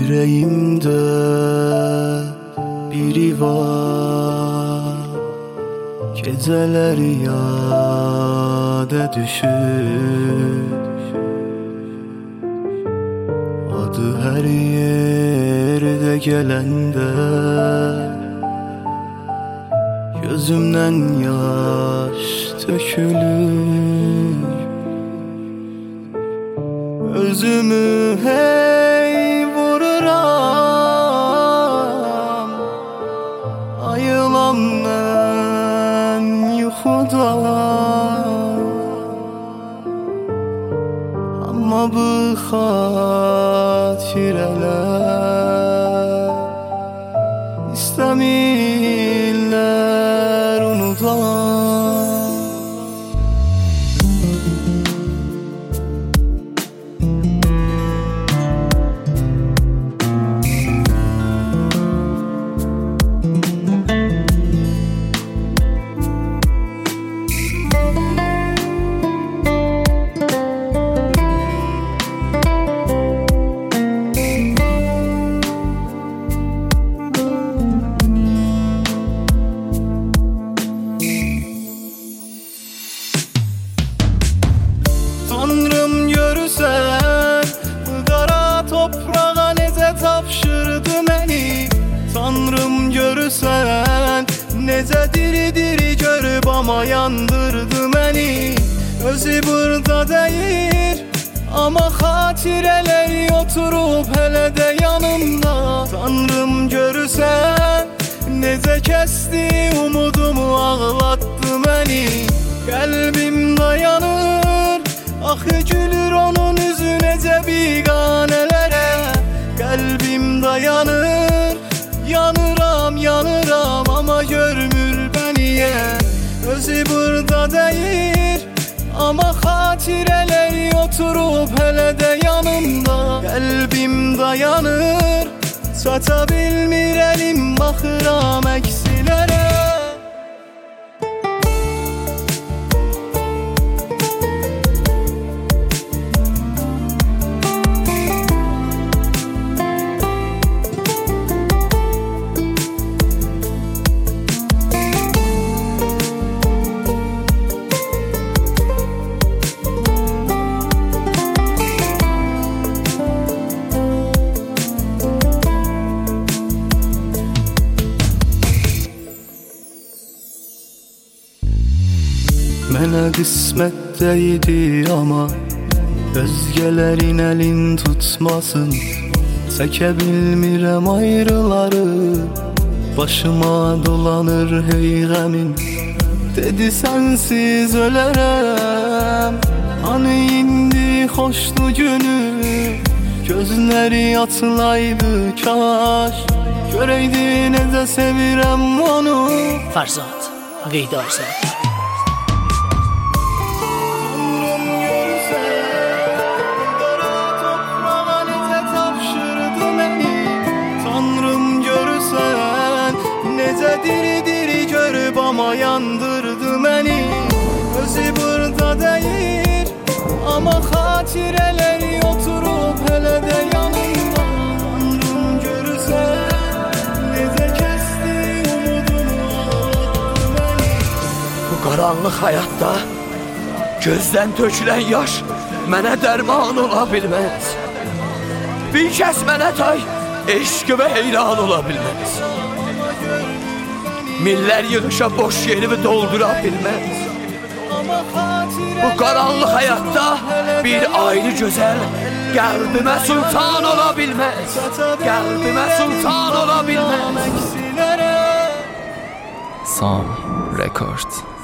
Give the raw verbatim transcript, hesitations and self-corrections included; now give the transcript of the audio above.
Yüreğimde biri var, geceler yada düşür. Adı her yerde gelende gözümden yaş dökülür. Özümü hey vururam, ayılam ben yuxuda. Amma bu xatirələr istəmirlər unudan. Tanrım görürsən, bu qara toprağa necə tapşırdı məni. Tanrım görürsən, necə diri-diri görüb amma yandırdı məni. Özü burada deyir, amma xatirələri oturub hələ də yanımda. Tanrım görürsən, necə kəsdi umudumu, ağlatdı məni. Qəlbim dayanır, axı gülür onun üzü necə biganələrə. Qəlbim dayanır, yanıram, yanıram, amma görmür bəniyə. Özü burada deyir, amma xatirələri oturub hələ də yanımda. Qəlbim dayanır, çata bilmir əlim, baxıram əksilərə. Mənə qismətdə idi amma özgələrin əlin tutmasın. Çəkə bilmirəm ayrıları, başıma dolanır hey qəmin. Dedi sənsiz ölərəm, hani indi xoşdu günü. Gözləri açılaydı kaş, görəydi necə sevirəm onu. Farzad, Qeydarsan. Necə diri-diri görüb amma yandırdı məni. Özü burada deyir, amma xatirələri oturub hələ də yanımda. Tanrım görürsən, necə kəsdi umudumu, ağlatdı məni. Bu qaranlıq həyatda gözdən tökülən yaş mənə dərman ola bilməz. Bir kəs mənə tay, eşqimə heyran ola bilməz. Miller yığışa boş yerimi doldura bilməz. Bu qaranlıq həyatda bir ayrı gözəl qəlbimə sultan ola bilməz. Qəlbimə sultan ola bilməz. Sam Record.